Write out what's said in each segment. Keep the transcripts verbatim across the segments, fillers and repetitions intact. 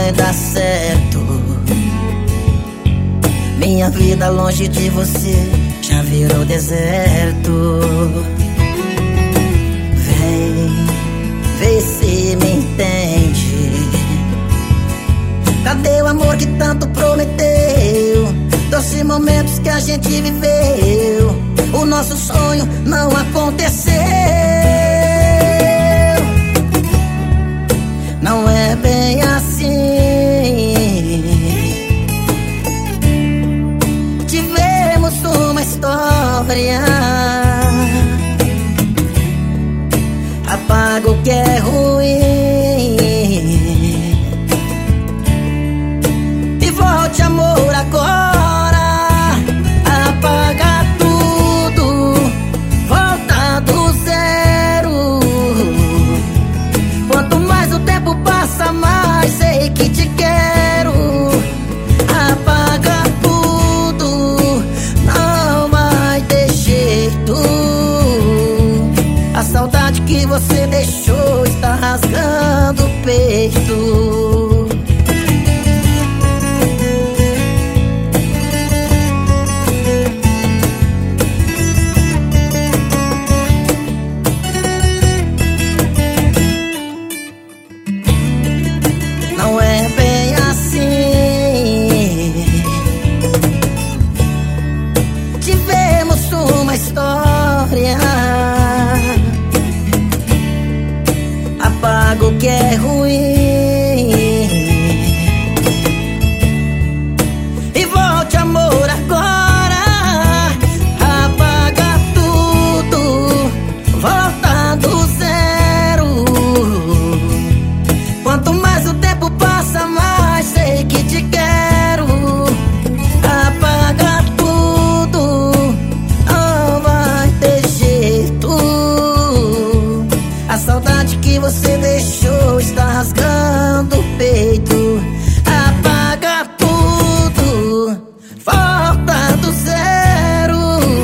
vai dar certo. Minha vida longe de você já virou deserto. Vem, vê se me entende. Cadê o amor que tanto prometeu? Doce momentos que a gente viveu. O nosso sonho não aconteceu. Não é bem assim. Tivemos uma história. Apaga o que é ruim e volte, amor, agora. Apaga tudo, volta do zero. Quanto mais o tempo passa, mais sei que te quero. Apaga tudo, não vai ter jeito. A saudade que você deixou está rasgando o peito. Não é bem assim. Tivemos uma história. Apaga o que é ruim e volte, amor, agora. Apaga tudo, volta do zero. Quanto mais o tempo passa, mais sei que te quero. Apaga tudo, não vai ter jeito. A saudade que você deixou está rasgando o peito. Apaga tudo, volta do zero.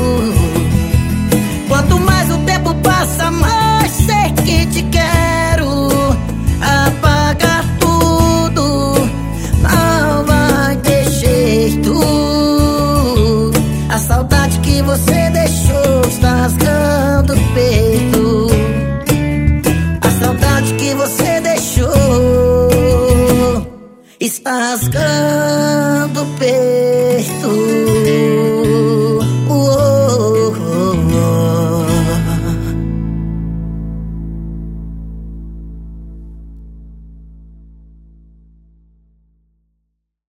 Quanto mais o tempo passa, mais sei que te quero. Apaga tudo, não vai ter jeito. A saudade que você deixou está rasgando o peito. A saudade que você deixou está rasgando o peito.